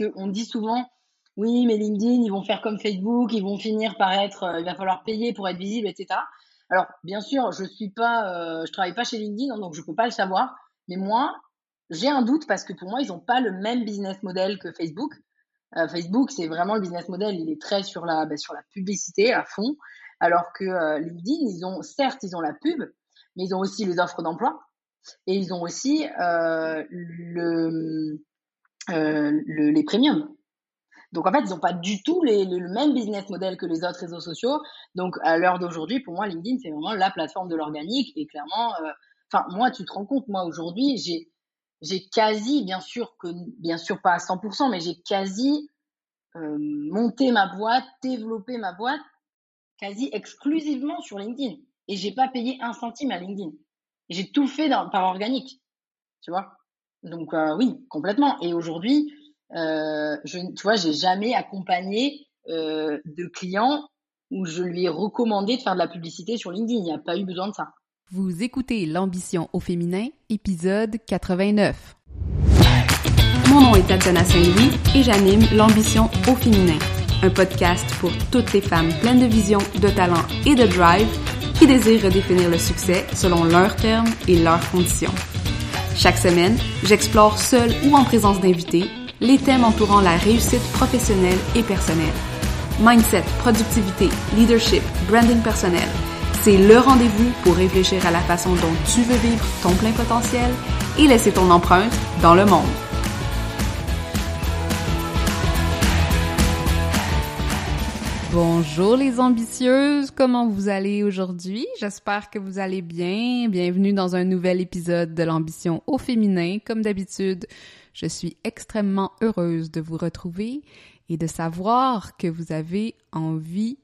qu'on dit souvent, oui, mais LinkedIn, ils vont faire comme Facebook, ils vont finir par il va falloir payer pour être visible, etc. Alors, bien sûr, je travaille pas chez LinkedIn, hein, donc je peux pas le savoir. Mais moi, j'ai un doute parce que pour moi, ils ont pas le même business model que Facebook. Facebook, c'est vraiment le business model, il est très sur sur la publicité à fond, alors que LinkedIn, certes, ils ont la pub, mais ils ont aussi les offres d'emploi et ils ont aussi les premiums. Donc en fait, ils n'ont pas du tout le même business model que les autres réseaux sociaux. Donc à l'heure d'aujourd'hui, pour moi, LinkedIn, c'est vraiment la plateforme de l'organique. Et clairement, moi, tu te rends compte, moi aujourd'hui, j'ai quasi, bien sûr pas à 100%, mais j'ai quasi monté ma boîte, développé ma boîte quasi exclusivement sur LinkedIn. Et j'ai pas payé un centime à LinkedIn. J'ai tout fait par organique, tu vois. Donc oui, complètement. Et aujourd'hui, tu vois, j'ai jamais accompagné de clients où je lui ai recommandé de faire de la publicité sur LinkedIn. Il n'y a pas eu besoin de ça. Vous écoutez L'ambition au féminin, épisode 89. Mon nom est Tatiana Saint-Louis et j'anime L'ambition au féminin, un podcast pour toutes les femmes pleines de vision, de talent et de drive qui désirent redéfinir le succès selon leurs termes et leurs conditions. Chaque semaine, j'explore seule ou en présence d'invités les thèmes entourant la réussite professionnelle et personnelle. Mindset, productivité, leadership, branding personnel, c'est le rendez-vous pour réfléchir à la façon dont tu veux vivre ton plein potentiel et laisser ton empreinte dans le monde. Bonjour les ambitieuses, comment vous allez aujourd'hui? J'espère que vous allez bien. Bienvenue dans un nouvel épisode de l'ambition au féminin. Comme d'habitude, je suis extrêmement heureuse de vous retrouver et de savoir que vous avez envie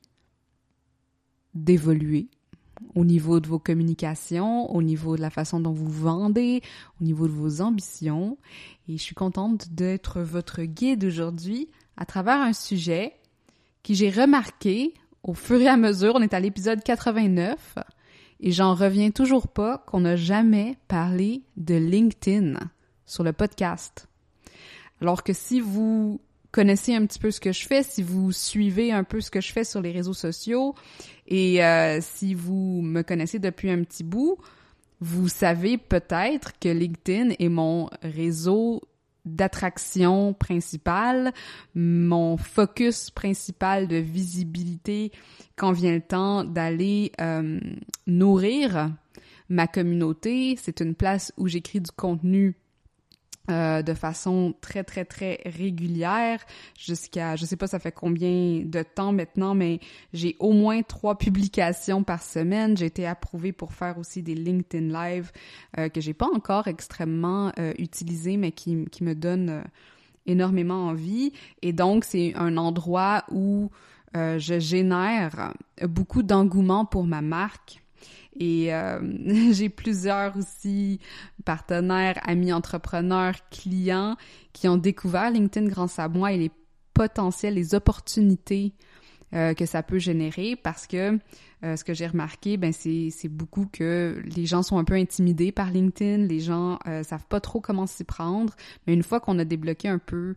d'évoluer au niveau de vos communications, au niveau de la façon dont vous vendez, au niveau de vos ambitions. Et je suis contente d'être votre guide aujourd'hui à travers un sujet que j'ai remarqué au fur et à mesure. On est à l'épisode 89 et j'en reviens toujours pas qu'on n'a jamais parlé de LinkedIn sur le podcast. Alors que si vous connaissez un petit peu ce que je fais, si vous suivez un peu ce que je fais sur les réseaux sociaux et si vous me connaissez depuis un petit bout, vous savez peut-être que LinkedIn est mon réseau d'attraction principale, mon focus principal de visibilité quand vient le temps d'aller nourrir ma communauté. C'est une place où j'écris du contenu de façon très, très, très régulière jusqu'à, je sais pas ça fait combien de temps maintenant, mais j'ai au moins 3 publications par semaine. J'ai été approuvée pour faire aussi des LinkedIn Live que j'ai pas encore extrêmement utilisé, mais qui me donnent énormément envie. Et donc, c'est un endroit où je génère beaucoup d'engouement pour ma marque. Et j'ai plusieurs aussi partenaires, amis entrepreneurs, clients qui ont découvert LinkedIn grâce à moi et les potentiels, les opportunités que ça peut générer parce que ce que j'ai remarqué, c'est beaucoup que les gens sont un peu intimidés par LinkedIn, les gens savent pas trop comment s'y prendre, mais une fois qu'on a débloqué un peu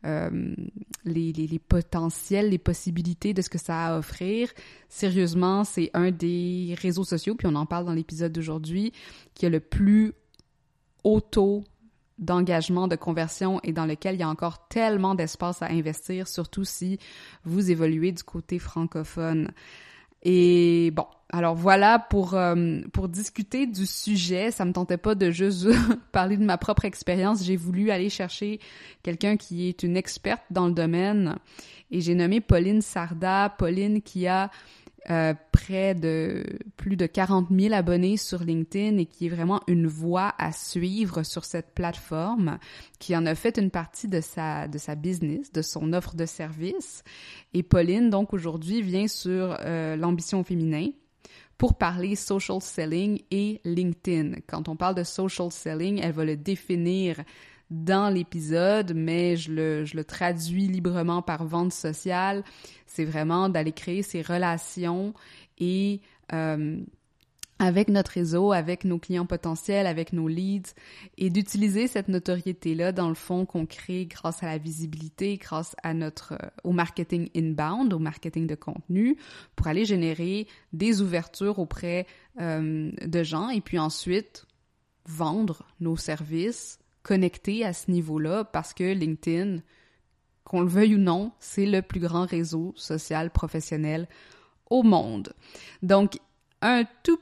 les potentiels, les possibilités de ce que ça a à offrir, sérieusement, c'est un des réseaux sociaux, puis on en parle dans l'épisode d'aujourd'hui, qui a le plus haut taux d'engagement, de conversion et dans lequel il y a encore tellement d'espace à investir, surtout si vous évoluez du côté francophone. Et bon, alors voilà pour discuter du sujet. Ça me tentait pas de juste parler de ma propre expérience. J'ai voulu aller chercher quelqu'un qui est une experte dans le domaine et j'ai nommé Pauline Sarda. Pauline qui a près de plus de 40 000 abonnés sur LinkedIn et qui est vraiment une voix à suivre sur cette plateforme, qui en a fait une partie de sa business, de son offre de service. Et Pauline, donc, aujourd'hui, vient sur l'ambition féminin pour parler social selling et LinkedIn. Quand on parle de social selling, elle va le définir dans l'épisode, mais je le traduis librement par vente sociale. C'est vraiment d'aller créer ces relations et avec notre réseau, avec nos clients potentiels, avec nos leads, et d'utiliser cette notoriété-là, dans le fond, qu'on crée grâce à la visibilité, grâce à au marketing inbound, au marketing de contenu, pour aller générer des ouvertures auprès de gens, et puis ensuite vendre nos services, connecter à ce niveau-là, parce que LinkedIn, qu'on le veuille ou non, c'est le plus grand réseau social professionnel au monde. Donc, un tout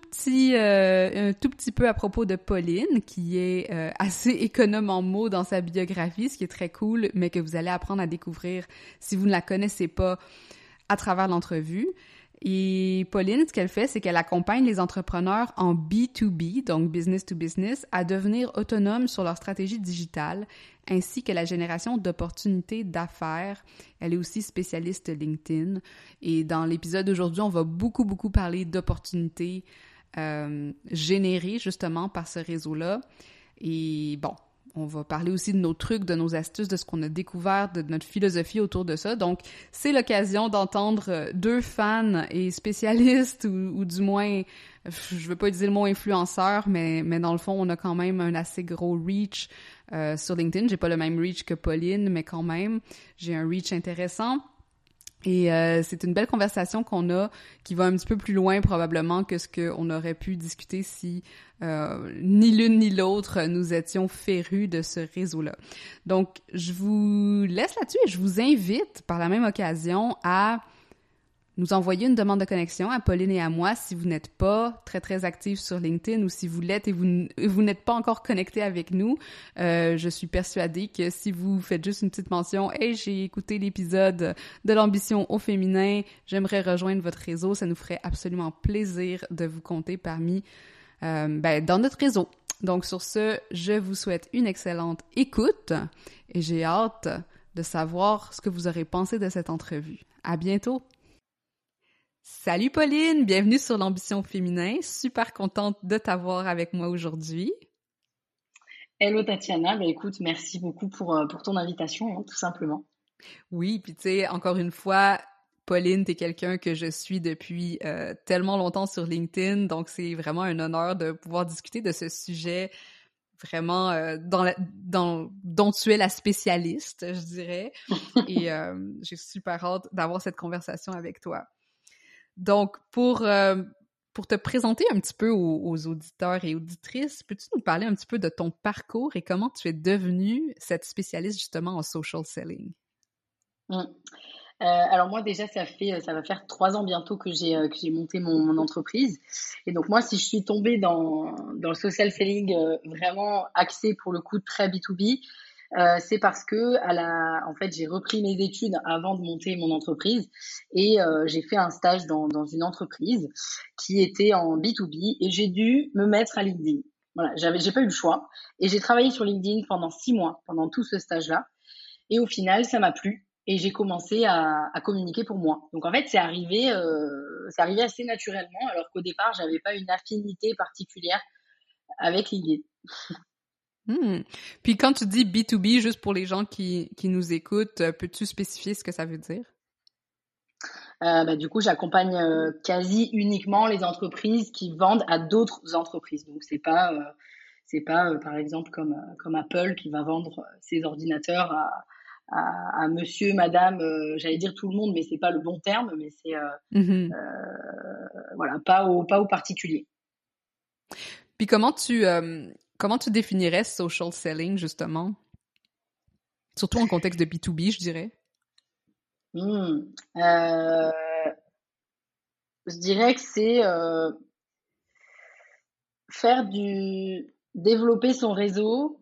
petit peu à propos de Pauline, qui est assez économe en mots dans sa biographie, ce qui est très cool, mais que vous allez apprendre à découvrir si vous ne la connaissez pas à travers l'entrevue. Et Pauline, ce qu'elle fait, c'est qu'elle accompagne les entrepreneurs en B2B, donc business to business, à devenir autonomes sur leur stratégie digitale, ainsi que la génération d'opportunités d'affaires. Elle est aussi spécialiste LinkedIn. Et dans l'épisode d'aujourd'hui, on va beaucoup parler d'opportunités générées justement par ce réseau-là. Et bon, on va parler aussi de nos trucs, de nos astuces, de ce qu'on a découvert, de notre philosophie autour de ça. Donc, c'est l'occasion d'entendre deux fans et spécialistes, ou du moins, je veux pas utiliser le mot influenceur, mais dans le fond, on a quand même un assez gros reach sur LinkedIn. J'ai pas le même reach que Pauline, mais quand même, j'ai un reach intéressant. Et c'est une belle conversation qu'on a, qui va un petit peu plus loin probablement que ce qu'on aurait pu discuter si ni l'une ni l'autre nous étions férus de ce réseau-là. Donc, je vous laisse là-dessus et je vous invite par la même occasion à nous envoyer une demande de connexion à Pauline et à moi si vous n'êtes pas très actifs sur LinkedIn, ou si vous l'êtes et vous n'êtes pas encore connecté avec nous. Je suis persuadée que si vous faites juste une petite mention « Hey, j'ai écouté l'épisode de l'ambition au féminin, j'aimerais rejoindre votre réseau », ça nous ferait absolument plaisir de vous compter parmi dans notre réseau. Donc sur ce, je vous souhaite une excellente écoute et j'ai hâte de savoir ce que vous aurez pensé de cette entrevue. À bientôt! Salut Pauline, bienvenue sur l'ambition féminin. Super contente de t'avoir avec moi aujourd'hui. Hello Tatiana, écoute, merci beaucoup pour ton invitation, tout simplement. Oui, puis tu sais, encore une fois, Pauline, t'es quelqu'un que je suis depuis tellement longtemps sur LinkedIn, donc c'est vraiment un honneur de pouvoir discuter de ce sujet vraiment dont tu es la spécialiste, je dirais. Et j'ai super hâte d'avoir cette conversation avec toi. Donc, pour te présenter un petit peu aux auditeurs et auditrices, peux-tu nous parler un petit peu de ton parcours et comment tu es devenue cette spécialiste justement en social selling? Alors moi déjà ça va faire 3 ans bientôt que j'ai monté mon entreprise, et donc moi si je suis tombée dans le social selling vraiment axé pour le coup très B2B, c'est parce que en fait j'ai repris mes études avant de monter mon entreprise, et j'ai fait un stage dans une entreprise qui était en B2B, et j'ai dû me mettre à LinkedIn. Voilà, j'ai pas eu le choix, et j'ai travaillé sur LinkedIn pendant 6 mois pendant tout ce stage-là, et au final ça m'a plu. Et j'ai commencé à communiquer pour moi. Donc en fait, c'est arrivé assez naturellement, alors qu'au départ, j'avais pas une affinité particulière avec LinkedIn. Puis quand tu dis B2B, juste pour les gens qui nous écoutent, peux-tu spécifier ce que ça veut dire? Du coup, j'accompagne quasi uniquement les entreprises qui vendent à d'autres entreprises. Donc c'est pas par exemple comme Apple qui va vendre ses ordinateurs à monsieur, madame, j'allais dire tout le monde, mais c'est pas le bon terme, mais c'est voilà, pas aux particuliers. Puis comment tu définirais social selling justement? Surtout en contexte de B2B, je dirais. Je dirais que c'est développer son réseau.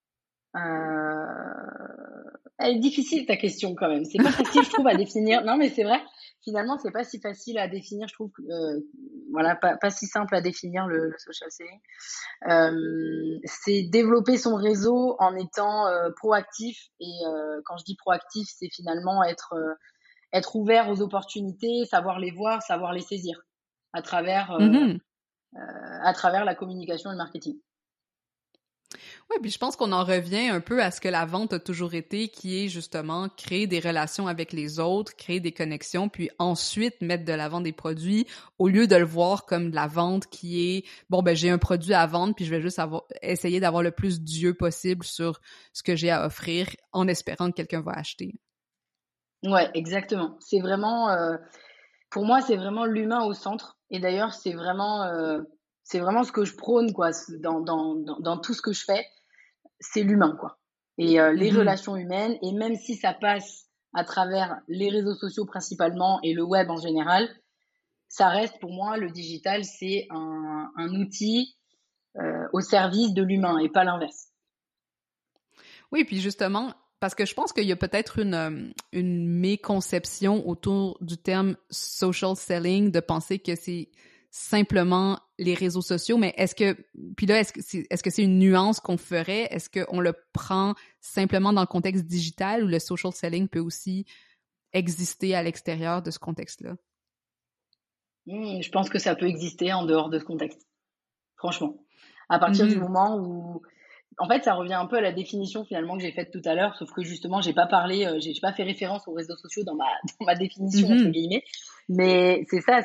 Elle est difficile ta question quand même. C'est pas facile, je trouve, à définir. Non, mais c'est vrai. Finalement, c'est pas si facile à définir. Je trouve que voilà, pas si simple à définir le social selling. C'est développer son réseau en étant proactif. Et quand je dis proactif, c'est finalement être ouvert aux opportunités, savoir les voir, savoir les saisir à travers la communication et le marketing. Oui, puis je pense qu'on en revient un peu à ce que la vente a toujours été, qui est justement créer des relations avec les autres, créer des connexions, puis ensuite mettre de l'avant des produits, au lieu de le voir comme de la vente qui est, bon, ben j'ai un produit à vendre, puis je vais juste essayer d'avoir le plus d'yeux possible sur ce que j'ai à offrir, en espérant que quelqu'un va acheter. Ouais, exactement. C'est vraiment, pour moi, c'est vraiment l'humain au centre. Et d'ailleurs, c'est vraiment ce que je prône, quoi, dans tout ce que je fais, c'est l'humain, quoi. Et les Mhm. relations humaines, et même si ça passe à travers les réseaux sociaux principalement et le web en général, ça reste pour moi, le digital, c'est un outil au service de l'humain et pas l'inverse. Oui, puis justement, parce que je pense qu'il y a peut-être une méconception autour du terme social selling, de penser que c'est simplement les réseaux sociaux, mais puis là, est-ce que c'est une nuance qu'on ferait? Est-ce qu'on le prend simplement dans le contexte digital ou le social selling peut aussi exister à l'extérieur de ce contexte-là? Je pense que ça peut exister en dehors de ce contexte, franchement. À partir du Mhm, moment où, en fait, ça revient un peu à la définition finalement que j'ai faite tout à l'heure, sauf que justement, j'ai pas parlé, j'ai pas fait référence aux réseaux sociaux dans ma dans ma définition entre mhm, guillemets, mais c'est ça,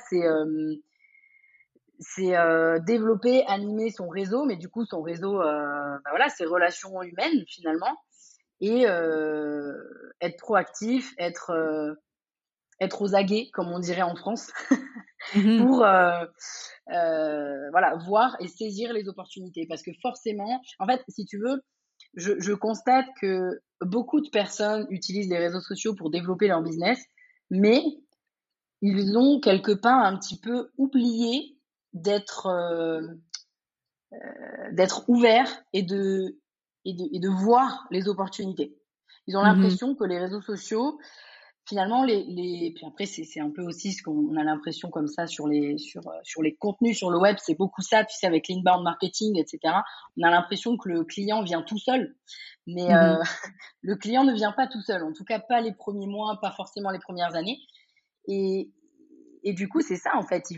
c'est développer, animer son réseau, mais du coup son réseau, bah voilà, ses relations humaines finalement, et être proactif, être aux aguets comme on dirait en France, mhm, pour voilà, voir et saisir les opportunités. Parce que forcément, en fait, si tu veux, je constate que beaucoup de personnes utilisent les réseaux sociaux pour développer leur business, mais ils ont quelque part un petit peu oublié d'être d'être ouverts et de voir les opportunités. Ils ont mhm. l'impression que les réseaux sociaux, finalement, puis après, c'est un peu aussi ce qu'on a l'impression comme ça sur les contenus sur le web, c'est beaucoup ça, tu sais, avec l'inbound marketing, etc. On a l'impression que le client vient tout seul, mais Mhm. le client ne vient pas tout seul, en tout cas pas les premiers mois, pas forcément les premières années. Et, et du coup, c'est ça, en fait,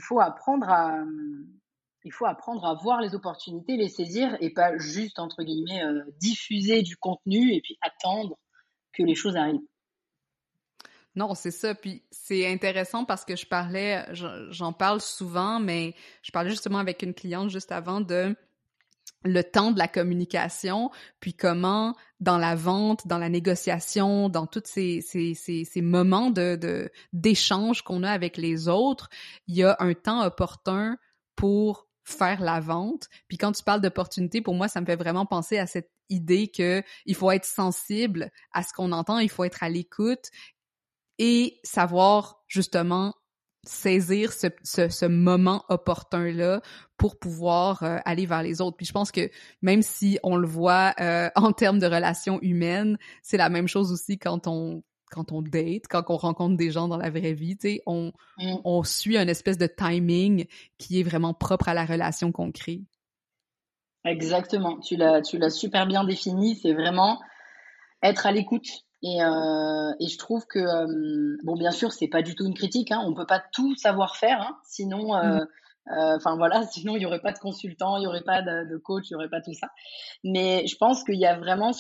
il faut apprendre à voir les opportunités, les saisir et pas juste, entre guillemets, diffuser du contenu et puis attendre que les choses arrivent. Non, c'est ça. Puis c'est intéressant parce que j'en parle souvent, mais je parlais justement avec une cliente juste avant de le temps de la communication, puis comment dans la vente, dans la négociation, dans tous ces moments d'échange qu'on a avec les autres, il y a un temps opportun pour faire la vente. Puis quand tu parles d'opportunité, pour moi, ça me fait vraiment penser à cette idée que il faut être sensible à ce qu'on entend, il faut être à l'écoute et savoir justement saisir ce moment opportun-là pour pouvoir aller vers les autres. Puis je pense que même si on le voit en termes de relations humaines, c'est la même chose aussi quand on date, quand on rencontre des gens dans la vraie vie, tu sais, Mm. on suit une espèce de timing qui est vraiment propre à la relation qu'on crée. Exactement, tu l'as super bien défini, c'est vraiment être à l'écoute. Et je trouve que, bon, bien sûr, c'est pas du tout une critique, hein, on peut pas tout savoir faire, hein, sinon, Mhm. enfin voilà, sinon il y aurait pas de consultant, il y aurait pas de coach, il y aurait pas tout ça. Mais je pense qu'il y a vraiment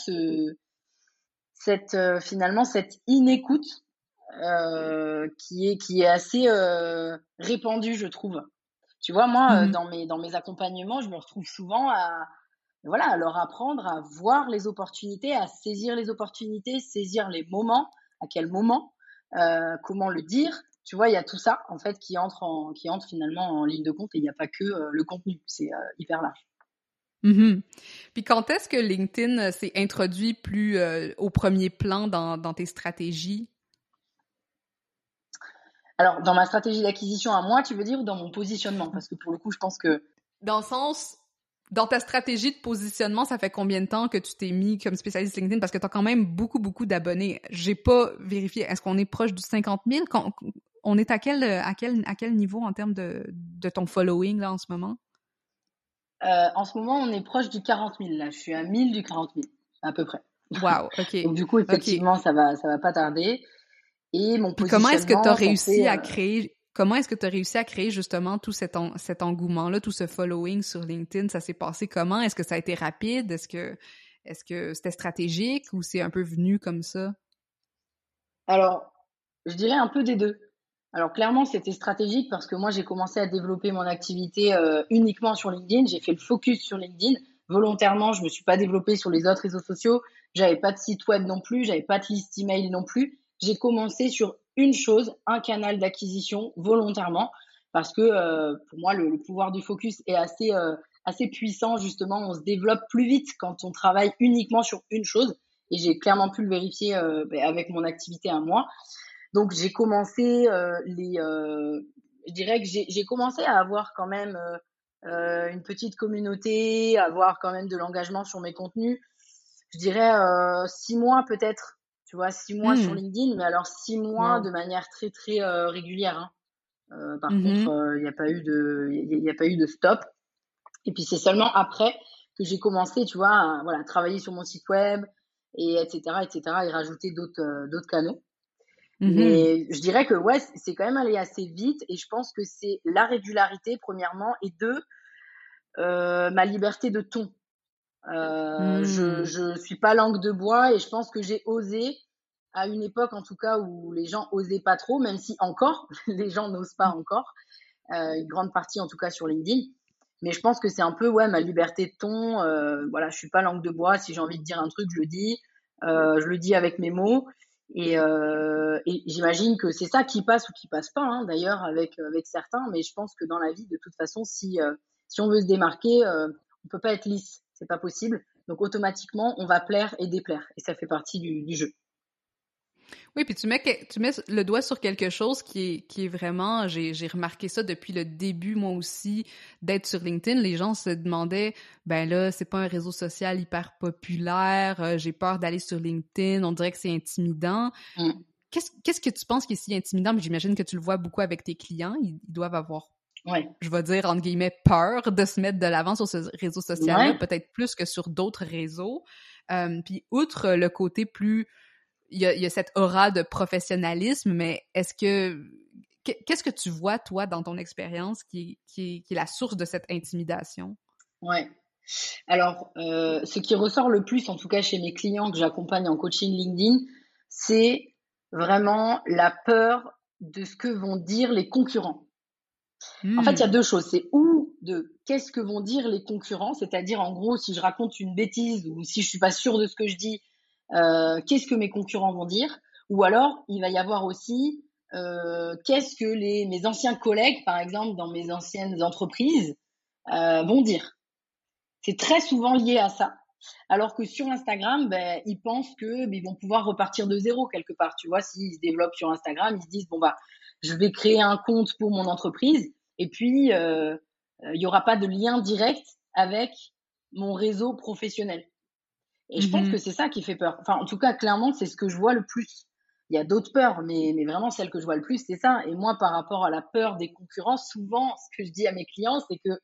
finalement cette inécoute qui est assez répandue, je trouve. Tu vois, moi, Mhm. dans mes accompagnements, je me retrouve souvent voilà, à leur apprendre à voir les opportunités, à saisir les opportunités, saisir les moments, à quel moment, comment le dire. Tu vois, il y a tout ça en fait qui entre finalement en ligne de compte et il n'y a pas que le contenu, c'est hyper large. Mhm. Puis quand est-ce que LinkedIn s'est introduit plus au premier plan dans tes stratégies? Alors, dans ma stratégie d'acquisition à moi, tu veux dire, ou dans mon positionnement? Parce que pour le coup, je pense que Dans le sens, dans ta stratégie de positionnement, ça fait combien de temps que tu t'es mis comme spécialiste LinkedIn? Parce que tu as quand même beaucoup d'abonnés. J'ai pas vérifié. Est-ce qu'on est proche du 50 000? On est à quel niveau en termes de ton following là en ce moment? en ce moment, on est proche du 40 000 là. Je suis à 1000 du 40 000 à peu près. Wow, OK. Donc du coup, OK. effectivement, ça va pas tarder. Et mon Puis comment est-ce que tu positionnement, as ça réussi fait à créer? comment est-ce que tu as réussi à créer justement tout cet engouement-là, tout ce following sur LinkedIn? Ça s'est passé comment? Est-ce que ça a été rapide? Est-ce que c'était stratégique ou c'est un peu venu comme ça? Alors, je dirais un peu des deux. Alors clairement, c'était stratégique parce que moi, j'ai commencé à développer mon activité uniquement sur LinkedIn. J'ai fait le focus sur LinkedIn. Volontairement, je me suis pas développée sur les autres réseaux sociaux. J'avais pas de site web non plus, j'avais pas de liste email non plus. J'ai commencé sur une chose, un canal d'acquisition volontairement parce que pour moi, le pouvoir du focus est assez puissant. Justement, on se développe plus vite quand on travaille uniquement sur une chose. Et j'ai clairement pu le vérifier avec mon activité à moi. Donc j'ai commencé je dirais que j'ai commencé à avoir quand même une petite communauté, à avoir quand même de l'engagement sur mes contenus. Je dirais 6 mois peut-être, tu vois, 6 mois sur Hmm. LinkedIn, mais alors 6 mois de Wow. manière très très régulière. Hein. Par Mhm. contre, il n'y a pas eu y a pas eu de stop. Et puis c'est seulement après que j'ai commencé, tu vois, à voilà, travailler sur mon site web et etc., et rajouter d'autres canaux. Mhm. Mais je dirais que ouais, c'est quand même allé assez vite et je pense que c'est la régularité premièrement et deux, ma liberté de ton. Hmm. Je suis pas langue de bois et je pense que j'ai osé à une époque en tout cas où les gens osaient pas trop, même si encore les gens n'osent pas encore, une grande partie en tout cas sur LinkedIn. Mais je pense que c'est un peu ouais ma liberté de ton. Voilà, je suis pas langue de bois. Si j'ai envie de dire un truc, je le dis. Je le dis avec mes mots. Et j'imagine que c'est ça qui passe ou qui passe pas, hein, d'ailleurs, avec certains. Mais je pense que dans la vie, de toute façon, si on veut se démarquer, on peut pas être lisse. C'est pas possible. Donc automatiquement, on va plaire et déplaire. Et ça fait partie du jeu. Oui, puis tu mets le doigt sur quelque chose qui est vraiment, j'ai remarqué ça depuis le début, moi aussi, d'être sur LinkedIn. Les gens se demandaient, ben là, c'est pas un réseau social hyper populaire, j'ai peur d'aller sur LinkedIn, on dirait que c'est intimidant. Mm. Qu'est-ce que tu penses qui est si intimidant? Mais j'imagine que tu le vois beaucoup avec tes clients, ils doivent avoir, Ouais. je vais dire, entre guillemets, peur de se mettre de l'avant sur ce réseau social-là, Ouais. peut-être plus que sur d'autres réseaux. Puis outre le côté plus il y a cette aura de professionnalisme, mais qu'est-ce que tu vois, toi, dans ton expérience, qui est la source de cette intimidation? Ouais. Alors, ce qui ressort le plus, en tout cas chez mes clients que j'accompagne en coaching LinkedIn, c'est vraiment la peur de ce que vont dire les concurrents. En fait, il y a Hmm. deux choses. C'est ou de qu'est-ce que vont dire les concurrents, c'est-à-dire en gros, si je raconte une bêtise ou si je suis pas sûre de ce que je dis, qu'est-ce que mes concurrents vont dire? Ou alors, il va y avoir aussi qu'est-ce que mes anciens collègues, par exemple, dans mes anciennes entreprises, vont dire. C'est très souvent lié à ça. Alors que sur Instagram, ben, ils pensent que ils vont pouvoir repartir de zéro quelque part. Tu vois, s'ils se développent sur Instagram, ils se disent bon bah, je vais créer un compte pour mon entreprise et puis il y aura pas de lien direct avec mon réseau professionnel. Et je pense que Mhm. c'est ça qui fait peur. Enfin, en tout cas, clairement, c'est ce que je vois le plus. Il y a d'autres peurs, mais vraiment celle que je vois le plus, c'est ça. Et moi, par rapport à la peur des concurrents, souvent, ce que je dis à mes clients, c'est que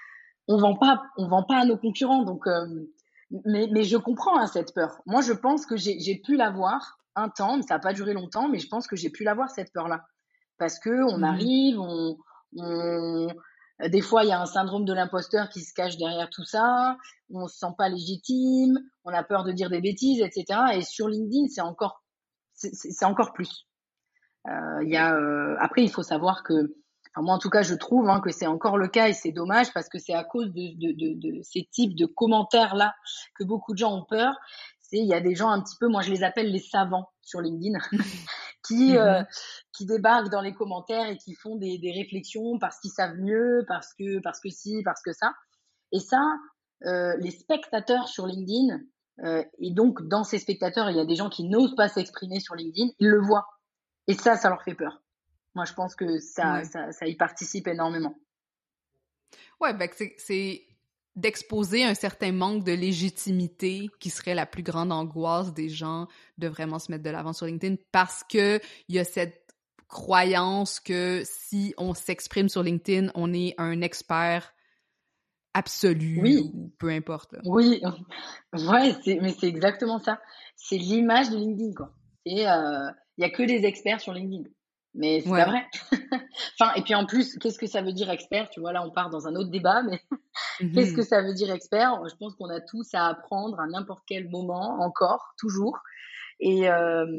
on vend pas à nos concurrents. Donc, mais je comprends hein, cette peur. Moi, je pense que j'ai pu l'avoir un temps, mais ça n'a pas duré longtemps, mais je pense que j'ai pu l'avoir cette peur-là. Parce que on Mhm. arrive, on des fois, il y a un syndrome de l'imposteur qui se cache derrière tout ça. On se sent pas légitime, on a peur de dire des bêtises, etc. Et sur LinkedIn, c'est encore plus. Après, il faut savoir que, enfin, moi en tout cas, je trouve hein, que c'est encore le cas et c'est dommage parce que c'est à cause de ces types de commentaires là que beaucoup de gens ont peur. Il y a des gens un petit peu, moi je les appelle les savants sur LinkedIn, qui euh, Mhm. qui débarquent dans les commentaires et qui font des réflexions parce qu'ils savent mieux, parce que si, parce que ça. Et ça, les spectateurs sur LinkedIn et donc dans ces spectateurs, il y a des gens qui n'osent pas s'exprimer sur LinkedIn, ils le voient. Et ça leur fait peur. Moi, je pense que Ouais. ça y participe énormément. Ouais, ben que c'est d'exposer un certain manque de légitimité qui serait la plus grande angoisse des gens de vraiment se mettre de l'avant sur LinkedIn parce que il y a cette croyance que si on s'exprime sur LinkedIn, on est un expert absolu Oui, ou peu importe là. oui, ouais, mais c'est exactement ça. C'est l'image de LinkedIn, quoi. Et il y a que des experts sur LinkedIn. Mais c'est pas Ouais. vrai. Enfin, et puis en plus, qu'est-ce que ça veut dire expert? Tu vois, là, on part dans un autre débat, mais qu'est-ce que Mhm. ça veut dire expert? Je pense qu'on a tous à apprendre à n'importe quel moment, encore, toujours. Et,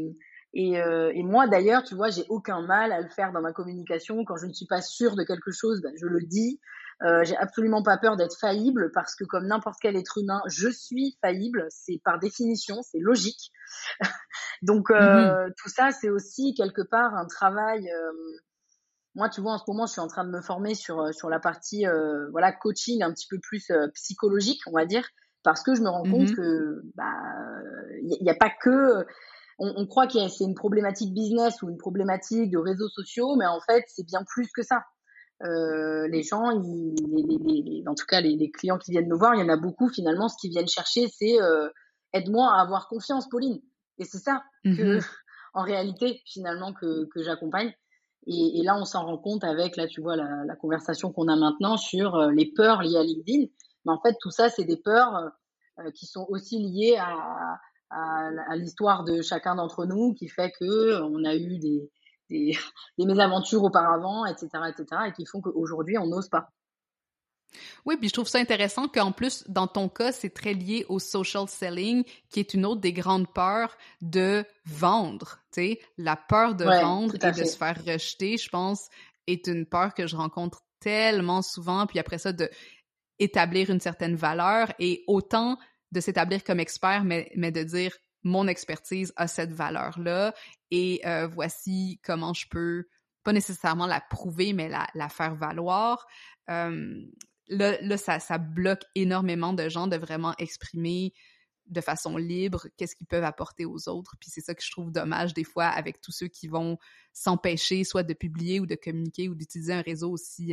et moi, d'ailleurs, tu vois, j'ai aucun mal à le faire dans ma communication. Quand je ne suis pas sûre de quelque chose, ben, je le dis. J'ai absolument pas peur d'être faillible parce que comme n'importe quel être humain, je suis faillible. C'est par définition, c'est logique. Donc Mhm. tout ça, c'est aussi quelque part un travail. Moi, tu vois, en ce moment, je suis en train de me former sur la partie voilà coaching un petit peu plus psychologique, on va dire, parce que je me rends compte Mhm. que bah il y a pas que on croit que c'est une problématique business ou une problématique de réseaux sociaux, mais en fait, c'est bien plus que ça. Les gens, en tout cas les clients qui viennent me voir, il y en a beaucoup finalement. Ce qu'ils viennent chercher, c'est aide-moi à avoir confiance, Pauline. Et c'est ça que, Mhm. en réalité, finalement, que j'accompagne. Et là, on s'en rend compte avec, là, tu vois, la conversation qu'on a maintenant sur les peurs liées à LinkedIn. Mais en fait, tout ça, c'est des peurs qui sont aussi liées à l'histoire de chacun d'entre nous, qui fait que on a eu des, des mésaventures auparavant, etc., etc., et qui font qu'aujourd'hui, on n'ose pas. Oui, puis je trouve ça intéressant qu'en plus, dans ton cas, c'est très lié au social selling, qui est une autre des grandes peurs de vendre. Tu sais, la peur de Ouais, vendre tout et à de se fait. faire rejeter, je pense, est une peur que je rencontre tellement souvent. Puis après ça, de établir une certaine valeur et autant de s'établir comme expert, mais de dire mon expertise a cette valeur-là et voici comment je peux pas nécessairement la prouver, mais la faire valoir. Euh, là ça bloque énormément de gens de vraiment exprimer de façon libre qu'est-ce qu'ils peuvent apporter aux autres. Puis c'est ça que je trouve dommage des fois avec tous ceux qui vont s'empêcher soit de publier ou de communiquer ou d'utiliser un réseau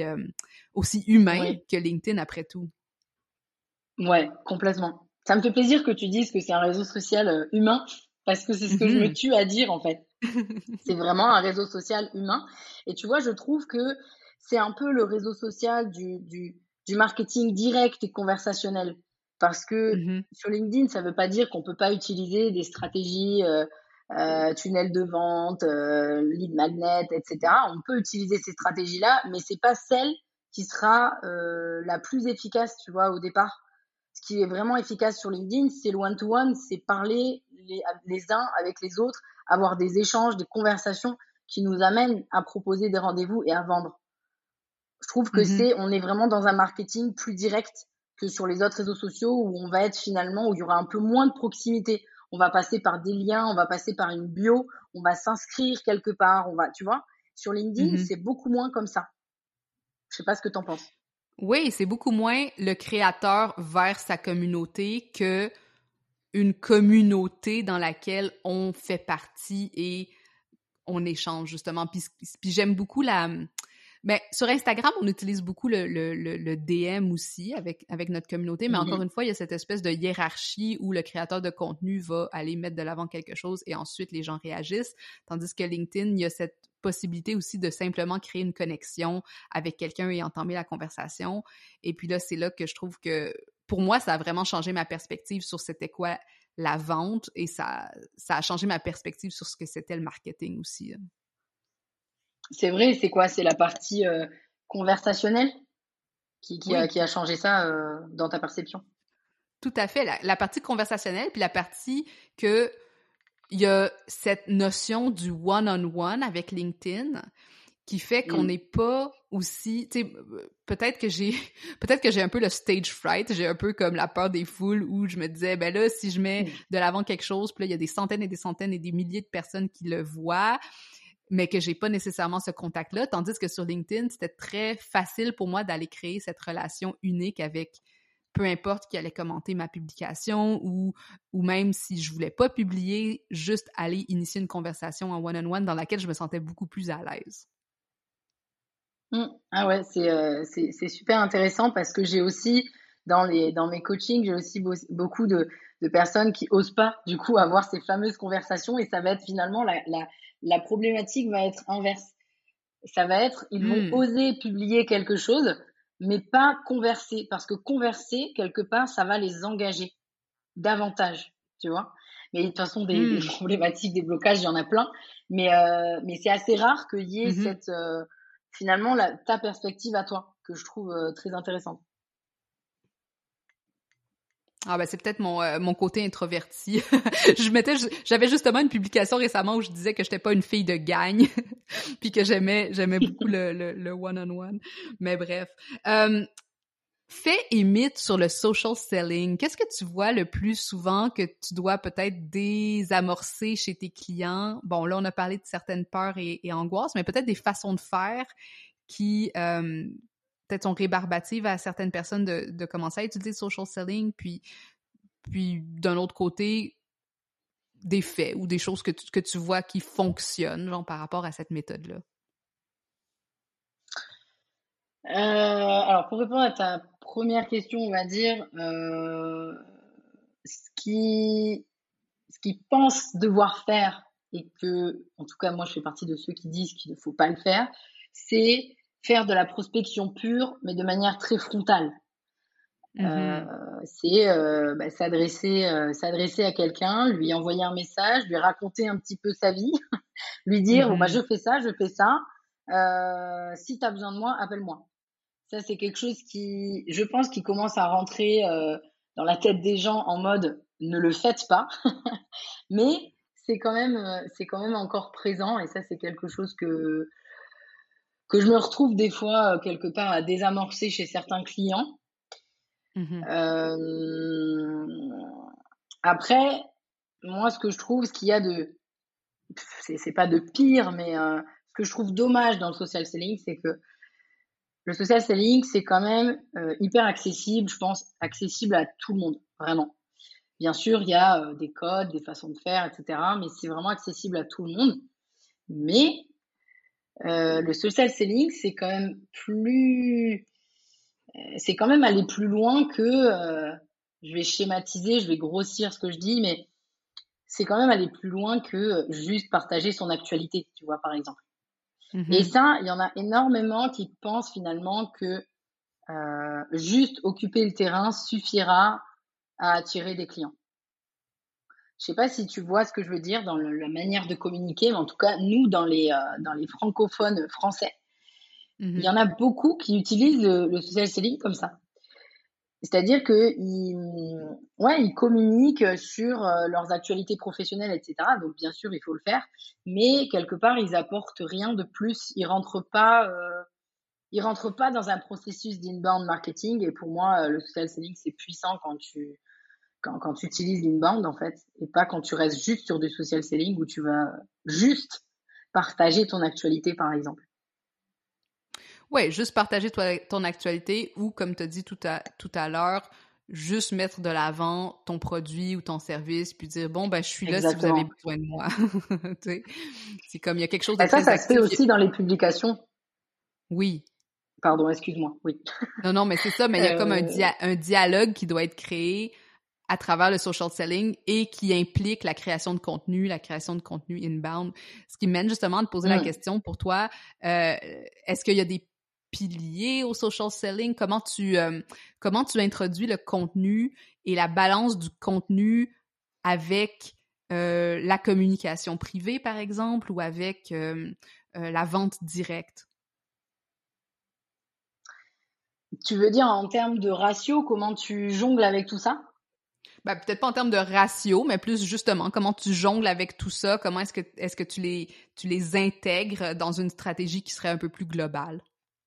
aussi humain Oui, que LinkedIn après tout. ouais, complètement. Ça me fait plaisir que tu dises que c'est un réseau social humain, parce que c'est ce que je me Mhm. tue à dire, en fait. C'est vraiment un réseau social humain. Et tu vois, je trouve que c'est un peu le réseau social du marketing direct et conversationnel. Parce que Mhm. sur LinkedIn, ça ne veut pas dire qu'on ne peut pas utiliser des stratégies tunnel de vente, lead magnet, etc. On peut utiliser ces stratégies-là, mais c'est pas celle qui sera la plus efficace, tu vois, au départ. Ce qui est vraiment efficace sur LinkedIn, c'est le one-to-one, c'est parler les uns avec les autres, avoir des échanges, des conversations qui nous amènent à proposer des rendez-vous et à vendre. Je trouve que Mhm. on est vraiment dans un marketing plus direct que sur les autres réseaux sociaux où on va être finalement, où il y aura un peu moins de proximité. On va passer par des liens, on va passer par une bio, on va s'inscrire quelque part, tu vois. Sur LinkedIn, Mhm. c'est beaucoup moins comme ça. Je sais pas ce que t'en penses. Oui, c'est beaucoup moins le créateur vers sa communauté que une communauté dans laquelle on fait partie et on échange justement. Puis j'aime beaucoup mais sur Instagram, on utilise beaucoup le DM aussi avec notre communauté, mais encore Mhm. une fois, il y a cette espèce de hiérarchie où le créateur de contenu va aller mettre de l'avant quelque chose et ensuite les gens réagissent, tandis que LinkedIn, il y a cette possibilité aussi de simplement créer une connexion avec quelqu'un et entamer la conversation. Et puis là, c'est là que je trouve que, pour moi, ça a vraiment changé ma perspective sur c'était quoi la vente et ça a changé ma perspective sur ce que c'était le marketing aussi. C'est vrai, c'est quoi? C'est la partie conversationnelle Oui, qui a changé ça dans ta perception? tout à fait. La partie conversationnelle, puis la partie que il y a cette notion du one-on-one avec LinkedIn qui fait qu'on Mm. n'est pas aussi, tu sais, peut-être que j'ai un peu le stage fright, j'ai un peu comme la peur des foules où je me disais, ben là, si je mets Mm. de l'avant quelque chose, puis là, il y a des centaines et des centaines et des milliers de personnes qui le voient, mais que j'ai pas nécessairement ce contact-là, tandis que sur LinkedIn, c'était très facile pour moi d'aller créer cette relation unique avec peu importe qui allait commenter ma publication ou même si je voulais pas publier, juste aller initier une conversation en one-on-one dans laquelle je me sentais beaucoup plus à l'aise. Mm. Ah ouais, c'est super intéressant parce que j'ai aussi dans mes coachings, j'ai aussi beaucoup de personnes qui osent pas du coup avoir ces fameuses conversations et ça va être finalement la problématique va être inverse. Ça va être ils vont Hmm. oser publier quelque chose mais pas converser parce que converser quelque part ça va les engager davantage, tu vois. Mais de toute façon, des Hmm. problématiques, des blocages, il y en a plein. Mais c'est assez rare qu'il y ait Mhm. finalement, ta perspective à toi, que je trouve très intéressante. Ah ben c'est peut-être mon côté introverti. J'avais justement une publication récemment où je disais que j'étais pas une fille de gang, puis que j'aimais beaucoup le one-on-one. Mais bref. Euh, Fais et mythe sur le social selling. Qu'est-ce que tu vois le plus souvent que tu dois peut-être désamorcer chez tes clients? Bon, là, on a parlé de certaines peurs et angoisses, mais peut-être des façons de faire qui peut-être sont rébarbatives à certaines personnes de commencer à utiliser le social selling, puis d'un autre côté, des faits ou des choses que tu vois qui fonctionnent, genre par rapport à cette méthode-là. Alors, pour répondre à ta première question, on va dire, ce qui, ce qu'ils pensent devoir faire et que, en tout cas, moi, je fais partie de ceux qui disent qu'il ne faut pas le faire, c'est faire de la prospection pure, mais de manière très frontale. Euh, Mhm. c'est s'adresser à quelqu'un, lui envoyer un message, lui raconter un petit peu sa vie, lui dire bon bah Mhm. je fais ça, je fais ça. Si tu as besoin de moi, appelle-moi. Ça c'est quelque chose qui, je pense, qui commence à rentrer dans la tête des gens en mode ne le faites pas, mais c'est quand même encore présent et ça c'est quelque chose que je me retrouve des fois quelque part à désamorcer chez certains clients. Mhm. Euh, Après, moi, ce que je trouve, ce qu'il y a de, c'est pas de pire, mais ce que je trouve dommage dans le social selling, c'est que le social selling, c'est quand même hyper accessible, je pense, accessible à tout le monde, vraiment. Bien sûr, il y a des codes, des façons de faire, etc., mais c'est vraiment accessible à tout le monde. Mais le social selling, c'est quand même aller plus loin que, je vais schématiser, je vais grossir ce que je dis, mais c'est quand même aller plus loin que juste partager son actualité, tu vois, par exemple. Et Mhm. ça, il y en a énormément qui pensent finalement que juste occuper le terrain suffira à attirer des clients. Je sais pas si tu vois ce que je veux dire dans la manière de communiquer, mais en tout cas, nous, dans les francophones français, il y Mhm. en a beaucoup qui utilisent le social selling comme ça. C'est-à-dire qu'ils ouais, ils communiquent sur leurs actualités professionnelles, etc. Donc bien sûr, il faut le faire, mais quelque part, ils apportent rien de plus. Ils rentrent pas dans un processus d'inbound marketing. Et pour moi, le social selling, c'est puissant quand tu utilises l'inbound en fait, et pas quand tu restes juste sur du social selling où tu vas juste partager ton actualité, par exemple. Ouais, juste partager ton actualité ou, comme tu as dit tout à l'heure, juste mettre de l'avant ton produit ou ton service, puis dire, bon, ben, je suis là si vous avez Exactement. besoin de moi. Tu sais, c'est comme, il y a quelque chose de Bah très ça se fait actif. aussi dans les publications. Oui. Pardon, excuse-moi. Oui. Non, non, mais c'est ça, mais il y a comme Euh, un dialogue qui doit être créé à travers le social selling et qui implique la création de contenu inbound. Ce qui mène justement à te poser la hmm. question pour toi, est-ce qu'il y a des piliers au social selling? Comment tu introduis le contenu et la balance du contenu avec la communication privée, par exemple, ou avec la vente directe? Tu veux dire en termes de ratio, comment tu jongles avec tout ça? Ben, peut-être pas en termes de ratio, mais plus justement comment tu jongles avec tout ça, comment est-ce que tu les intègres dans une stratégie qui serait un peu plus globale.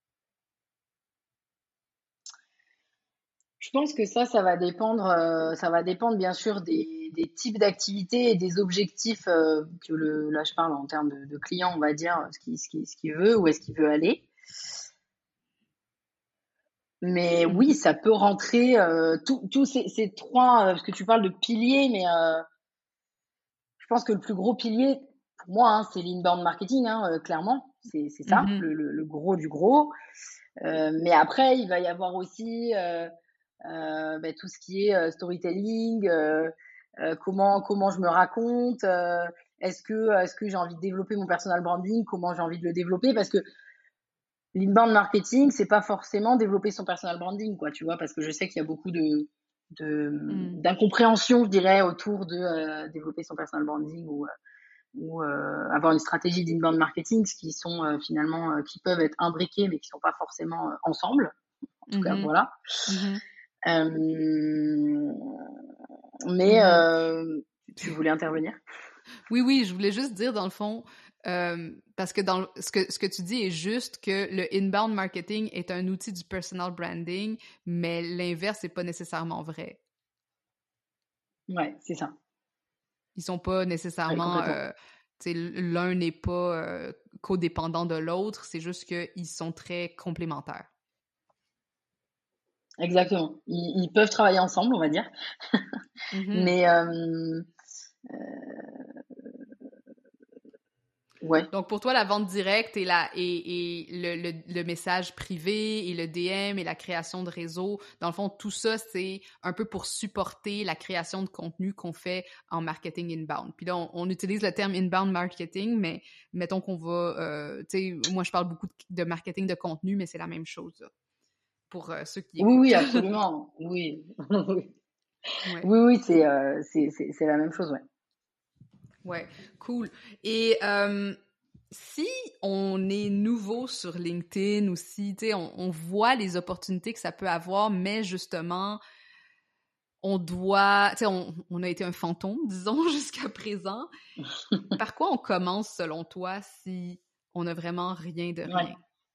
Je pense que ça va dépendre bien sûr des types d'activités et des objectifs là je parle en termes de client, on va dire, ce qu'il veut, où est-ce qu'il veut aller. Mais oui, Mhm. ça peut rentrer tous ces trois, parce que tu parles de piliers, mais je pense que le plus gros pilier pour moi, hein, c'est l'inbound marketing, hein, clairement, c'est ça, Mhm. le gros du gros. Mais après, il va y avoir aussi tout ce qui est storytelling, comment je me raconte, est-ce que j'ai envie de développer mon personal branding, comment j'ai envie de le développer, parce que l'inbound marketing, c'est pas forcément développer son personal branding, quoi, tu vois, parce que je sais qu'il y a beaucoup Mm. d'incompréhension, je dirais, autour de développer son personal branding ou avoir une stratégie d'inbound marketing, qui sont finalement qui peuvent être imbriqués mais qui sont pas forcément ensemble. En tout cas, Mhm. voilà. Mhm. Euh, mais Mhm. tu voulais intervenir? Oui, oui, je voulais juste dire dans le fond, parce que ce que tu dis est juste que le inbound marketing est un outil du personal branding, mais l'inverse n'est pas nécessairement vrai. Ouais, c'est ça. Ils sont pas Ouais, nécessairement, complètement. tu sais, l'un n'est pas codépendant de l'autre, c'est juste qu'ils sont très complémentaires. Exactement. Ils peuvent travailler ensemble, on va dire. Mhm. Mais ouais. Donc, pour toi, la vente directe et le message privé et le DM et la création de réseau, dans le fond, tout ça, c'est un peu pour supporter la création de contenu qu'on fait en marketing inbound. Puis là, on utilise le terme inbound marketing, mais mettons qu'on va, tu sais, moi, je parle beaucoup de marketing de contenu, mais c'est la même chose là, pour ceux qui Oui, écoutent. oui, absolument. Oui. Oui, Ouais. oui, c'est la même chose, ouais. Ouais, cool. Et si on est nouveau sur LinkedIn ou si, tu sais, on voit les opportunités que ça peut avoir, mais justement, on doit, tu sais, on a été un fantôme, disons, jusqu'à présent. Par quoi on commence, selon toi, si on n'a vraiment rien de Ouais. rien?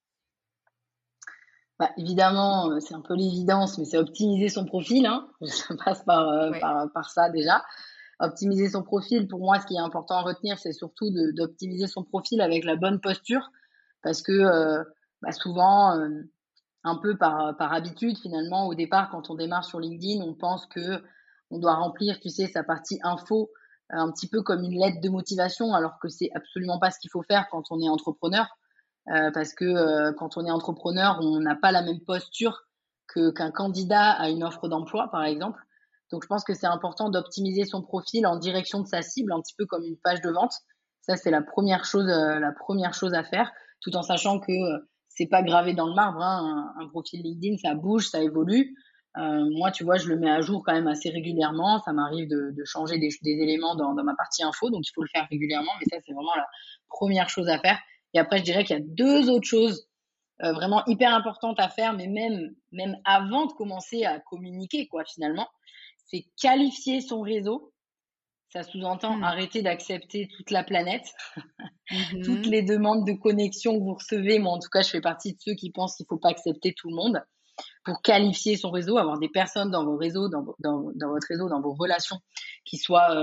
Bah, évidemment, c'est un peu l'évidence, mais c'est optimiser son profil, hein. Ça passe Ouais. par ça déjà. Optimiser son profil, pour moi, ce qui est important à retenir, c'est surtout d'optimiser son profil avec la bonne posture, parce que bah, souvent, un peu par habitude, finalement, au départ, quand on démarre sur LinkedIn, on pense que on doit remplir, tu sais, sa partie info, un petit peu comme une lettre de motivation, alors que c'est absolument pas ce qu'il faut faire quand on est entrepreneur. Parce que quand on est entrepreneur, on n'a pas la même posture qu'un candidat à une offre d'emploi, par exemple. Donc, je pense que c'est important d'optimiser son profil en direction de sa cible, un petit peu comme une page de vente. Ça, c'est la première chose à faire, tout en sachant que c'est pas gravé dans le marbre, hein. Un profil LinkedIn, ça bouge, ça évolue. Moi, tu vois, je le mets à jour quand même assez régulièrement. Ça m'arrive de changer des éléments dans ma partie info, donc il faut le faire régulièrement. Mais ça, c'est vraiment la première chose à faire. Et après, je dirais qu'il y a deux autres choses vraiment hyper importantes à faire, mais même avant de commencer à communiquer, quoi, finalement. C'est qualifier son réseau. Ça sous-entend Hmm. arrêter d'accepter toute la planète, toutes Mhm. les demandes de connexion que vous recevez. Moi, en tout cas, je fais partie de ceux qui pensent qu'il ne faut pas accepter tout le monde. Pour qualifier son réseau, avoir des personnes dans vos réseaux, dans votre réseau, dans vos relations, qui soient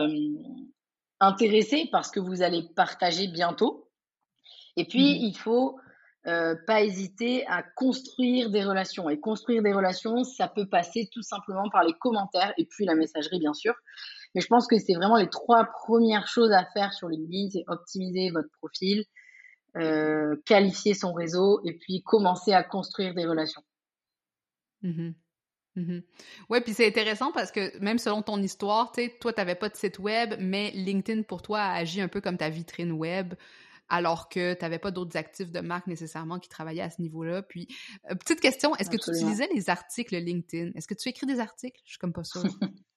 intéressées par ce que vous allez partager bientôt. Et puis, Mhm. il faut pas hésiter à construire des relations. Et construire des relations, ça peut passer tout simplement par les commentaires et puis la messagerie, bien sûr. Mais je pense que c'est vraiment les trois premières choses à faire sur LinkedIn, c'est optimiser votre profil, qualifier son réseau et puis commencer à construire des relations. Mhm. Mhm. Ouais, puis c'est intéressant parce que même selon ton histoire, tu sais, toi, t'avais pas de site web, mais LinkedIn pour toi a agi un peu comme ta vitrine web, alors que t'avais pas d'autres actifs de marque nécessairement qui travaillaient à ce niveau-là. Puis, petite question, est-ce que tu Absolument. utilisais les articles LinkedIn? Est-ce que tu écris des articles? Je suis comme pas sûre.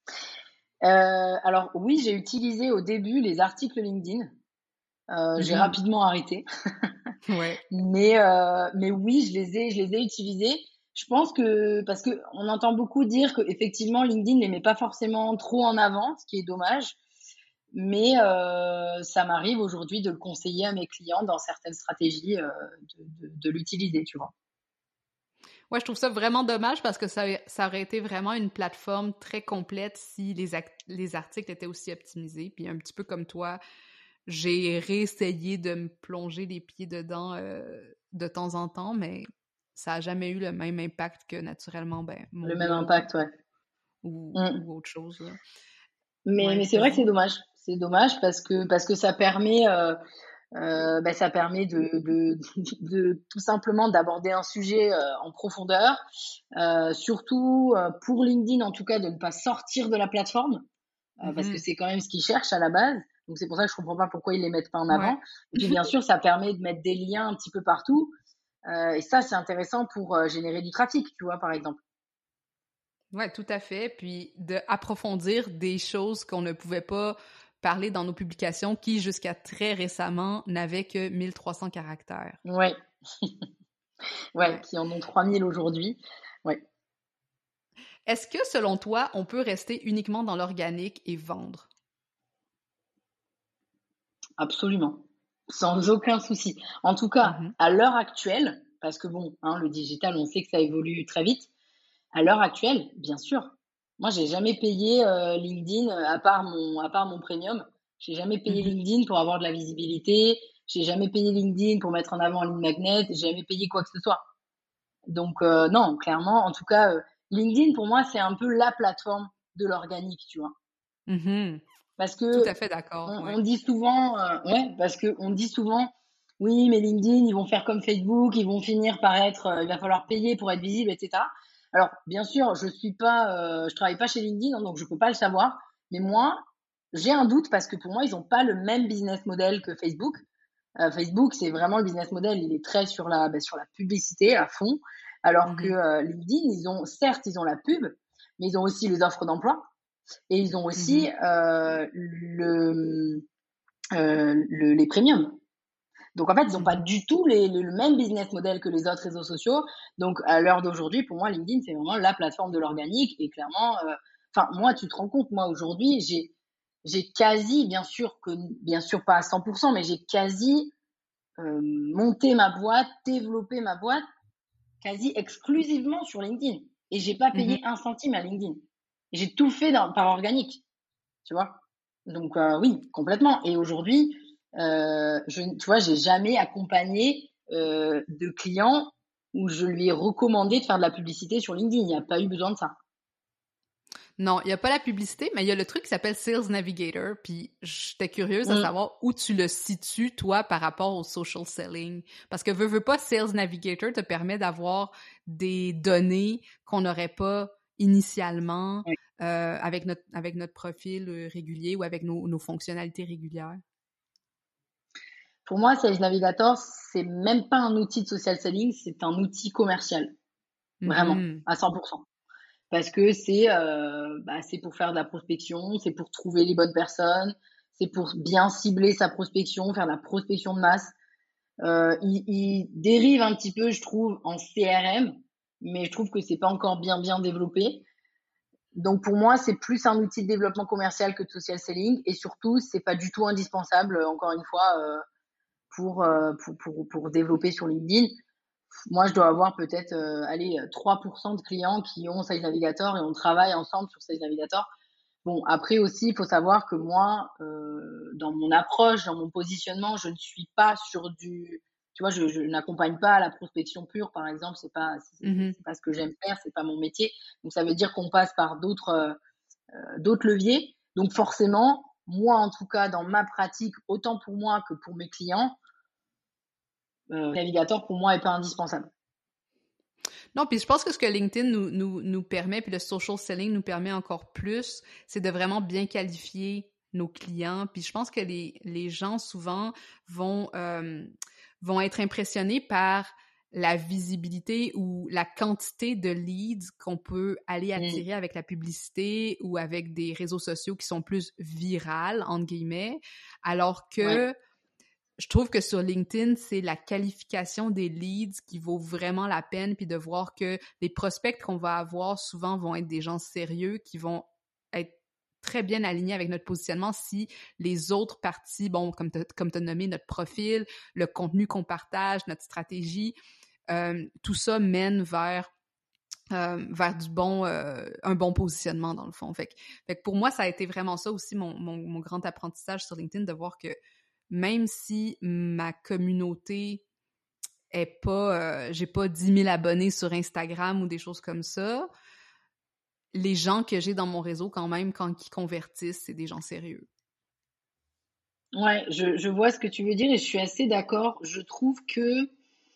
Alors oui, j'ai utilisé au début les articles LinkedIn. J'ai Mhm. rapidement arrêté. Ouais. Mais oui, je les ai utilisés. Je pense que parce que on entend beaucoup dire que effectivement LinkedIn les met pas forcément trop en avant, ce qui est dommage. Mais ça m'arrive aujourd'hui de le conseiller à mes clients dans certaines stratégies de l'utiliser, tu vois. Ouais, je trouve ça vraiment dommage parce que ça aurait été vraiment une plateforme très complète si les articles étaient aussi optimisés. Puis un petit peu comme toi, j'ai réessayé de me plonger les pieds dedans de temps en temps, mais ça a jamais eu le même impact que naturellement ben, mon Le même blog impact, ouais. Mm. ou autre chose. Là. Mais Ouais, c'est vrai que c'est vas-y. dommage. C'est dommage parce que ça permet ça permet de tout simplement d'aborder un sujet en profondeur, surtout pour LinkedIn en tout cas de ne pas sortir de la plateforme parce que Mhm. c'est quand même ce qu'ils cherchent à la base. Donc c'est pour ça que je comprends pas pourquoi ils les mettent pas en Ouais. avant. Et puis bien sûr ça permet de mettre des liens un petit peu partout et ça c'est intéressant pour générer du trafic, tu vois par exemple. Ouais, tout à fait. Puis de approfondir des choses qu'on ne pouvait pas parler dans nos publications qui, jusqu'à très récemment, n'avaient que 1300 caractères. Ouais, ouais, Ouais. qui en ont 3000 aujourd'hui. Ouais, Est-ce que, selon toi, on peut rester uniquement dans l'organique et vendre? absolument. Sans aucun souci. En tout cas, Mhm. à l'heure actuelle, parce que bon, hein, le digital, on sait que ça évolue très vite. À l'heure actuelle, bien sûr. Moi, j'ai jamais payé LinkedIn à part mon premium. J'ai jamais payé Mhm. LinkedIn pour avoir de la visibilité. J'ai jamais payé LinkedIn pour mettre en avant un lead magnet. J'ai jamais payé quoi que ce soit. Donc non, clairement, en tout cas, LinkedIn pour moi c'est un peu la plateforme de l'organique, tu vois. Mhm. Parce Tout que à fait d'accord, ouais. on dit souvent, ouais, parce que on dit souvent, oui, mais LinkedIn, ils vont faire comme Facebook, ils vont finir par être, il va falloir payer pour être visible, etc. Alors, bien sûr, je travaille pas chez LinkedIn, hein, donc je peux pas le savoir. Mais moi, j'ai un doute parce que pour moi, ils ont pas le même business model que Facebook. Facebook, c'est vraiment le business model, il est très sur la publicité à fond, alors que Mhm. LinkedIn, certes, ils ont la pub, mais ils ont aussi les offres d'emploi et ils ont Mhm. aussi les premiums. Donc en fait, ils n'ont pas Mhm. du tout le même business model que les autres réseaux sociaux. Donc à l'heure d'aujourd'hui, pour moi, LinkedIn, c'est vraiment la plateforme de l'organique. Et clairement, enfin moi, tu te rends compte, moi aujourd'hui, j'ai quasi, bien sûr pas à 100%, mais j'ai quasi monté ma boîte, développé ma boîte quasi exclusivement sur LinkedIn. Et j'ai pas Mhm. payé un centime à LinkedIn. J'ai tout fait par organique, tu vois. Donc oui, complètement. Et aujourd'hui, tu vois, j'ai jamais accompagné de clients où je lui ai recommandé de faire de la publicité sur LinkedIn. Il n'y a pas eu besoin de ça. Non, il n'y a pas la publicité, mais il y a le truc qui s'appelle Sales Navigator, puis j'étais curieuse à Mm. savoir où tu le situes, toi, par rapport au social selling. Parce que veux pas, Sales Navigator te permet d'avoir des données qu'on n'aurait pas initialement Ouais. avec notre profil régulier ou avec nos fonctionnalités régulières. Pour moi, Sales Navigator, c'est même pas un outil de social selling, c'est un outil commercial, vraiment, Mhm. à 100%. Parce que c'est pour faire de la prospection, c'est pour trouver les bonnes personnes, c'est pour bien cibler sa prospection, faire de la prospection de masse. Il dérive un petit peu, je trouve, en CRM, mais je trouve que c'est pas encore bien développé. Donc pour moi, c'est plus un outil de développement commercial que de social selling, et surtout, c'est pas du tout indispensable, encore une fois, pour développer sur LinkedIn. Moi, je dois avoir peut-être, allez, 3% de clients qui ont Sales Navigator et on travaille ensemble sur Sales Navigator. Bon, après aussi, il faut savoir que moi, dans mon approche, dans mon positionnement, je ne suis pas sur tu vois, je n'accompagne pas à la prospection pure, par exemple. Mhm. C'est pas ce que j'aime faire, c'est pas mon métier. Donc, ça veut dire qu'on passe par d'autres leviers. Donc, forcément, moi, en tout cas, dans ma pratique, autant pour moi que pour mes clients, Navigator pour moi est pas indispensable. Non, puis je pense que ce que LinkedIn nous permet, puis le social selling nous permet encore plus, c'est de vraiment bien qualifier nos clients. Puis je pense que les gens souvent vont, vont être impressionnés par la visibilité ou la quantité de leads qu'on peut aller Mm. attirer avec la publicité ou avec des réseaux sociaux qui sont plus virales, entre guillemets, alors Ouais. que je trouve que sur LinkedIn, c'est la qualification des leads qui vaut vraiment la peine, puis de voir que les prospects qu'on va avoir souvent vont être des gens sérieux qui vont être très bien alignés avec notre positionnement si les autres parties, bon, comme tu as nommé, notre profil, le contenu qu'on partage, notre stratégie, tout ça mène vers un bon positionnement dans le fond. Fait que pour moi, ça a été vraiment ça aussi mon grand apprentissage sur LinkedIn, de voir que même si ma communauté est pas, j'ai pas 10 000 abonnés sur Instagram ou des choses comme ça, les gens que j'ai dans mon réseau quand même, quand ils convertissent, c'est des gens sérieux. Ouais, je vois ce que tu veux dire et je suis assez d'accord. Je trouve que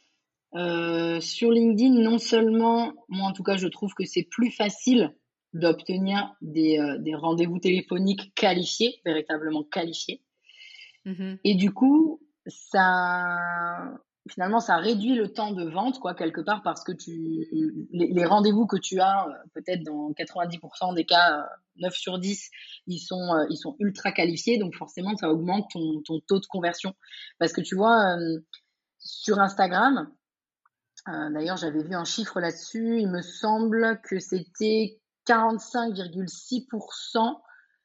sur LinkedIn, non seulement, moi en tout cas, je trouve que c'est plus facile d'obtenir des rendez-vous téléphoniques qualifiés, véritablement qualifiés. Mhm. Et du coup, ça, finalement, ça réduit le temps de vente, quoi, quelque part, parce que les rendez-vous que tu as, peut-être dans 90% des cas, 9 sur 10, ils sont ultra qualifiés, donc forcément, ça augmente ton taux de conversion. Parce que tu vois, sur Instagram, d'ailleurs, j'avais vu un chiffre là-dessus, il me semble que c'était 45,6%.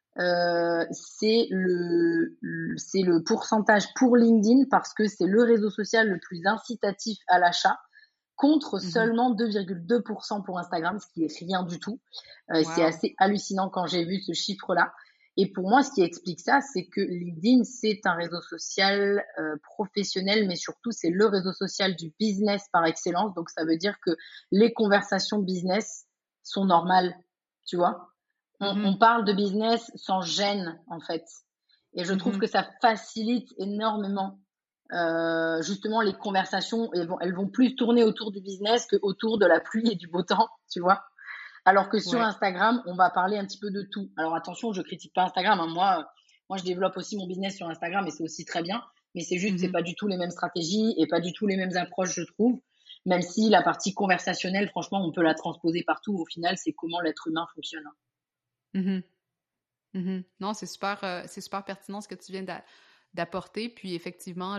C'est le pourcentage pour LinkedIn parce que c'est le réseau social le plus incitatif à l'achat, contre seulement 2,2% pour Instagram, ce qui est rien du tout. C'est Wow. assez hallucinant quand j'ai vu ce chiffre-là. Et pour moi, ce qui explique ça, c'est que LinkedIn, c'est un réseau social professionnel, mais surtout, c'est le réseau social du business par excellence. Donc, ça veut dire que les conversations business sont normales, tu vois. On parle de business sans gêne, en fait. Et je trouve que ça facilite énormément justement les conversations. Elles vont plus tourner autour du business que autour de la pluie et du beau temps, tu vois. Alors que sur Ouais. Instagram, on va parler un petit peu de tout. Alors attention, je critique pas Instagram, hein. Moi, je développe aussi mon business sur Instagram et c'est aussi très bien. Mais c'est juste, c'est pas du tout les mêmes stratégies et pas du tout les mêmes approches, je trouve. Même si la partie conversationnelle, franchement, on peut la transposer partout. Au final, c'est comment l'être humain fonctionne. Mhm. Mhm. Non, c'est super pertinent ce que tu viens d'apporter. Puis effectivement,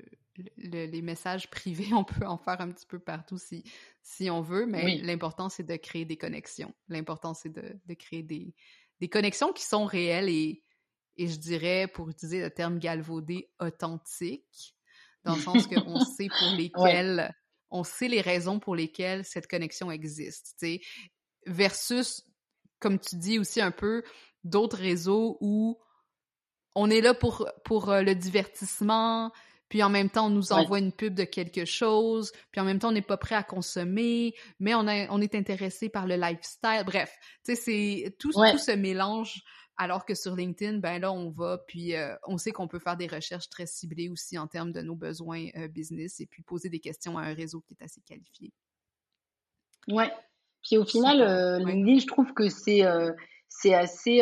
les messages privés, on peut en faire un petit peu partout si on veut, mais Oui, l'important, c'est de créer des connexions. L'important, c'est de créer des connexions qui sont réelles et je dirais, pour utiliser le terme galvaudé, authentiques, dans le sens qu'on sait ouais, on sait les raisons pour lesquelles cette connexion existe, tu sais, versus, comme tu dis aussi un peu, d'autres réseaux où on est là pour le divertissement, puis en même temps, on nous ouais, envoie une pub de quelque chose, puis en même temps, on n'est pas prêt à consommer, mais on est intéressé par le lifestyle. Bref, tu sais, c'est tout ouais. ce mélange, alors que sur LinkedIn, ben là, on va, puis on sait qu'on peut faire des recherches très ciblées aussi en termes de nos besoins business et puis poser des questions à un réseau qui est assez qualifié. Ouais. Puis au final, Super. Ouais. LinkedIn, je trouve que c'est assez.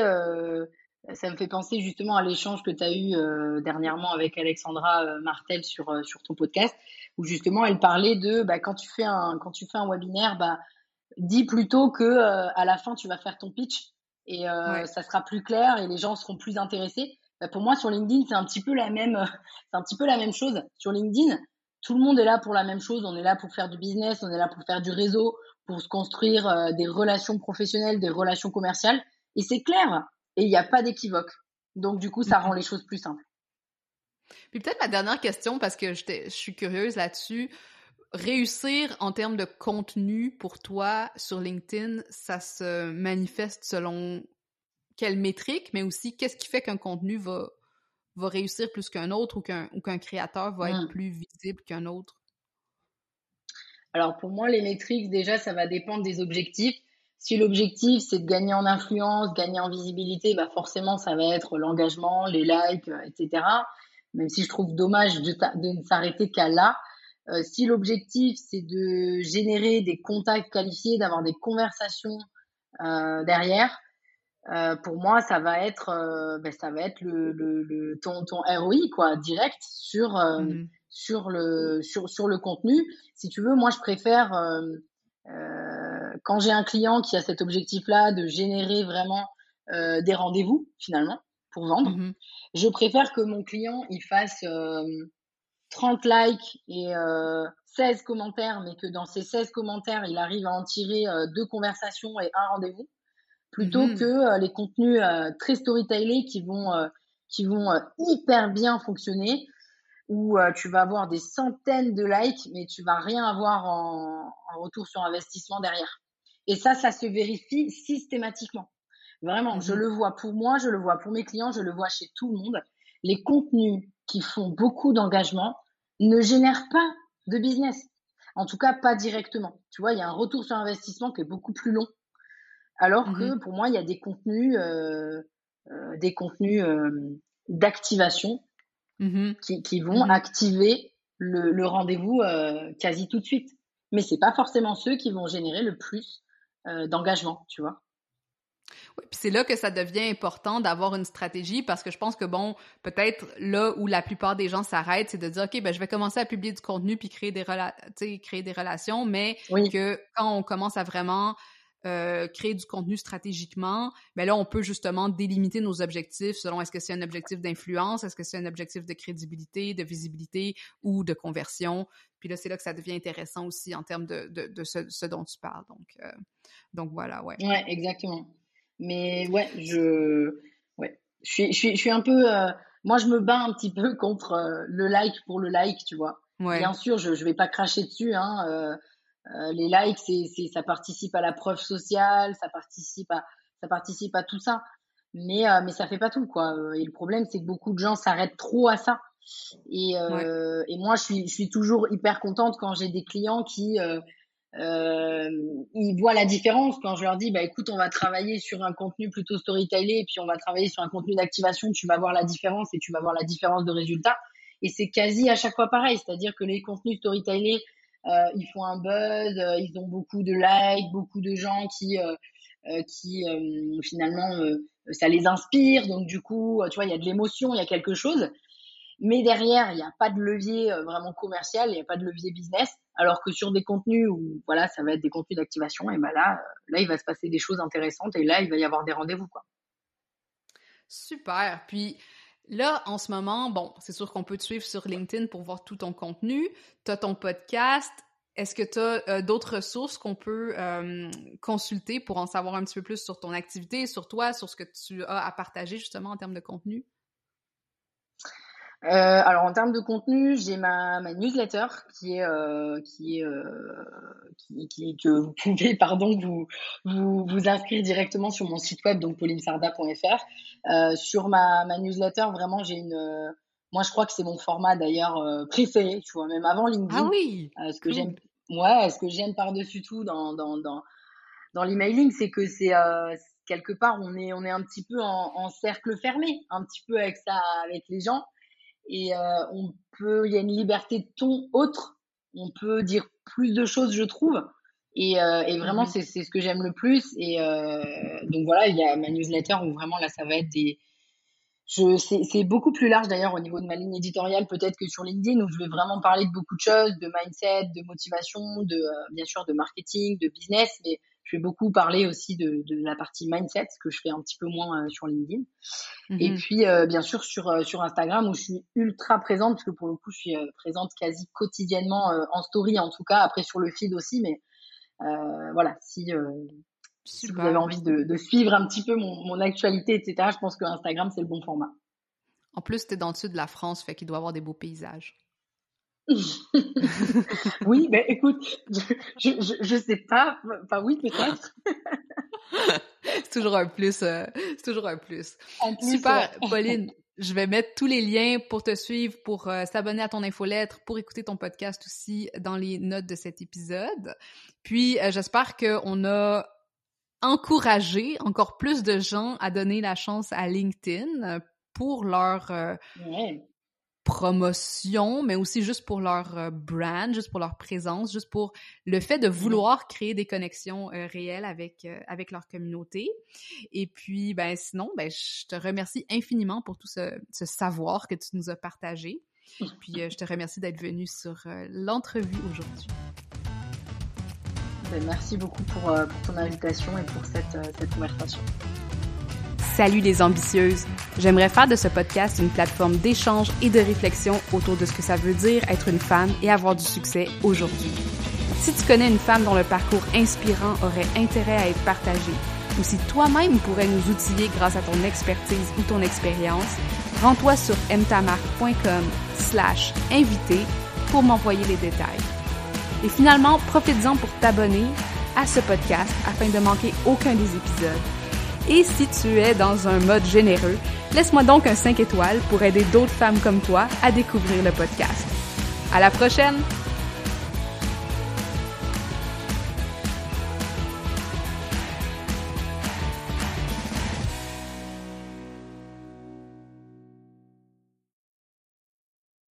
Ça me fait penser justement à l'échange que tu as eu dernièrement avec Alexandra Martel sur ton podcast, où justement elle parlait de bah, quand tu fais un webinaire, bah, dis plutôt que à la fin tu vas faire ton pitch et Ouais. ça sera plus clair et les gens seront plus intéressés. Bah, pour moi, sur LinkedIn, c'est un petit peu la même, c'est un petit peu la même chose. Sur LinkedIn, tout le monde est là pour la même chose. On est là pour faire du business, on est là pour faire du réseau, pour se construire des relations professionnelles, des relations commerciales. Et c'est clair. Et il n'y a pas d'équivoque. Donc, du coup, ça rend Mhm. les choses plus simples. Puis peut-être ma dernière question, parce que je suis curieuse là-dessus. Réussir en termes de contenu pour toi sur LinkedIn, ça se manifeste selon quelle métrique, mais aussi qu'est-ce qui fait qu'un contenu va réussir plus qu'un autre ou qu'un créateur va être Mm. plus visible qu'un autre? Alors, pour moi, les métriques, déjà, ça va dépendre des objectifs. Si l'objectif, c'est de gagner en influence, gagner en visibilité, bah forcément, ça va être l'engagement, les likes, etc. Même si je trouve dommage de ne s'arrêter qu'à là. Si l'objectif, c'est de générer des contacts qualifiés, d'avoir des conversations derrière, pour moi, ça va être ton ROI quoi, direct Mhm. sur le contenu. Si tu veux, moi, je préfère quand j'ai un client qui a cet objectif-là de générer vraiment des rendez-vous finalement pour vendre. Mhm. Je préfère que mon client il fasse 30 likes et 16 commentaires, mais que dans ces 16 commentaires, il arrive à en tirer deux conversations et un rendez-vous plutôt que Mhm. les contenus très storytellés qui vont hyper bien fonctionner où tu vas avoir des centaines de likes mais tu vas rien avoir en retour sur investissement derrière. Et ça se vérifie systématiquement. Vraiment, je Mhm. le vois pour moi, je le vois pour mes clients, je le vois chez tout le monde. Les contenus qui font beaucoup d'engagement ne génèrent pas de business. En tout cas, pas directement. Tu vois, il y a un retour sur investissement qui est beaucoup plus long alors Mhm. que pour moi, il y a des contenus d'activation Mhm. qui vont Mhm. activer le rendez-vous quasi tout de suite. Mais c'est pas forcément ceux qui vont générer le plus d'engagement, tu vois. Oui, puis c'est là que ça devient important d'avoir une stratégie parce que je pense que, bon, peut-être là où la plupart des gens s'arrêtent, c'est de dire, OK, ben je vais commencer à publier du contenu puis créer des relations, mais que quand on commence à vraiment créer du contenu stratégiquement, ben là, on peut justement délimiter nos objectifs selon est-ce que c'est un objectif d'influence, est-ce que c'est un objectif de crédibilité, de visibilité ou de conversion. Puis là, c'est là que ça devient intéressant aussi en termes de ce dont tu parles. Donc voilà, ouais. Ouais, exactement. Mais ouais, je suis un peu, moi je me bats un petit peu contre le like pour le like, tu vois. Ouais. Bien sûr, je vais pas cracher dessus, hein. Les likes, ça participe à la preuve sociale, ça participe à tout ça. Mais ça fait pas tout, quoi. Et le problème, c'est que beaucoup de gens s'arrêtent trop à ça. Et moi, je suis toujours hyper contente quand j'ai des clients qui ils voient la différence quand je leur dis, bah écoute, on va travailler sur un contenu plutôt storytellé et puis on va travailler sur un contenu d'activation, tu vas voir la différence et tu vas voir la différence de résultat. Et c'est quasi à chaque fois pareil, c'est-à-dire que les contenus storytellés, ils font un buzz, ils ont beaucoup de likes, beaucoup de gens qui finalement ça les inspire, donc du coup, tu vois, il y a de l'émotion, il y a quelque chose. Mais derrière, il n'y a pas de levier vraiment commercial, il n'y a pas de levier business. Alors que sur des contenus où, voilà, ça va être des contenus d'activation, et ben là, il va se passer des choses intéressantes et là, il va y avoir des rendez-vous, quoi. Super. Puis là, en ce moment, bon, c'est sûr qu'on peut te suivre sur LinkedIn pour voir tout ton contenu. Tu as ton podcast. Est-ce que tu as d'autres ressources qu'on peut consulter pour en savoir un petit peu plus sur ton activité, sur toi, sur ce que tu as à partager justement en termes de contenu? Alors en termes de contenu, j'ai ma newsletter que vous pouvez vous inscrire directement sur mon site web, donc paulinesarda.fr. Sur ma newsletter, vraiment moi je crois que c'est mon format d'ailleurs préféré, tu vois, même avant LinkedIn. Ah oui. Ce que j'aime par-dessus tout dans l'emailing, c'est que c'est quelque part on est un petit peu en cercle fermé, un petit peu avec les gens. Et il y a une liberté de ton autre, on peut dire plus de choses, je trouve, et vraiment c'est ce que j'aime le plus. Et donc voilà, il y a ma newsletter où vraiment là ça va être c'est beaucoup plus large d'ailleurs au niveau de ma ligne éditoriale peut-être que sur LinkedIn, où je vais vraiment parler de beaucoup de choses, de mindset, de motivation, bien sûr de marketing, de business, mais je vais beaucoup parler aussi de la partie mindset, que je fais un petit peu moins sur LinkedIn. Et puis bien sûr sur Instagram, où je suis ultra présente, parce que pour le coup je suis présente quasi quotidiennement en story, en tout cas, après sur le feed aussi, mais voilà, si vous avez envie de suivre un petit peu mon actualité, etc., je pense que Instagram c'est le bon format. En plus, t'es dans le sud de la France, fait qu'il doit y avoir des beaux paysages. Oui, ben écoute, je sais pas, enfin oui peut-être. C'est toujours un plus. Super, Pauline. Je vais mettre tous les liens pour te suivre, pour s'abonner à ton infolettre, pour écouter ton podcast aussi dans les notes de cet épisode. Puis, j'espère qu'on a encouragé encore plus de gens à donner la chance à LinkedIn pour leur promotion, mais aussi juste pour leur brand, juste pour leur présence, juste pour le fait de vouloir créer des connexions réelles avec leur communauté. Et puis, sinon, je te remercie infiniment pour tout ce savoir que tu nous as partagé. Puis, je te remercie d'être venue sur l'entrevue aujourd'hui. Merci beaucoup pour ton invitation et pour cette conversation. Salut les ambitieuses! J'aimerais faire de ce podcast une plateforme d'échange et de réflexion autour de ce que ça veut dire être une femme et avoir du succès aujourd'hui. Si tu connais une femme dont le parcours inspirant aurait intérêt à être partagé, ou si toi-même pourrais nous outiller grâce à ton expertise ou ton expérience, rends-toi sur mtamarque.com/invité pour m'envoyer les détails. Et finalement, profites-en pour t'abonner à ce podcast afin de manquer aucun des épisodes. Et si tu es dans un mode généreux, laisse-moi donc un 5 étoiles pour aider d'autres femmes comme toi à découvrir le podcast. À la prochaine!